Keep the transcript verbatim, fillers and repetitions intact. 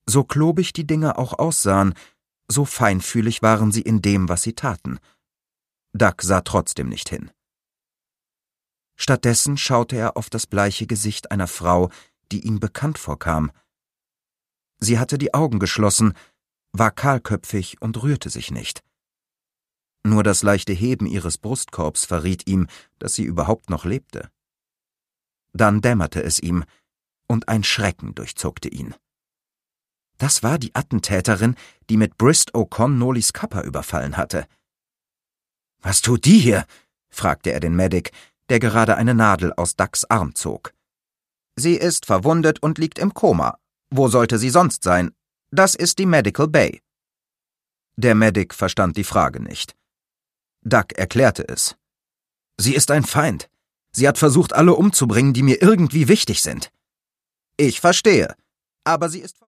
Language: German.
So klobig die Dinge auch aussahen, so feinfühlig waren sie in dem, was sie taten. Duck sah trotzdem nicht hin. Stattdessen schaute er auf das bleiche Gesicht einer Frau, die ihm bekannt vorkam. Sie hatte die Augen geschlossen, war kahlköpfig und rührte sich nicht. Nur das leichte Heben ihres Brustkorbs verriet ihm, dass sie überhaupt noch lebte. Dann dämmerte es ihm, und ein Schrecken durchzuckte ihn. Das war die Attentäterin, die mit Brist O'Con Nolis Kappa überfallen hatte. »Was tut die hier?« fragte er den Medic, der gerade eine Nadel aus Ducks Arm zog. »Sie ist verwundet und liegt im Koma. Wo sollte sie sonst sein? Das ist die Medical Bay.« Der Medic verstand die Frage nicht. Duck erklärte es. »Sie ist ein Feind. Sie hat versucht, alle umzubringen, die mir irgendwie wichtig sind.« »Ich verstehe. Aber sie ist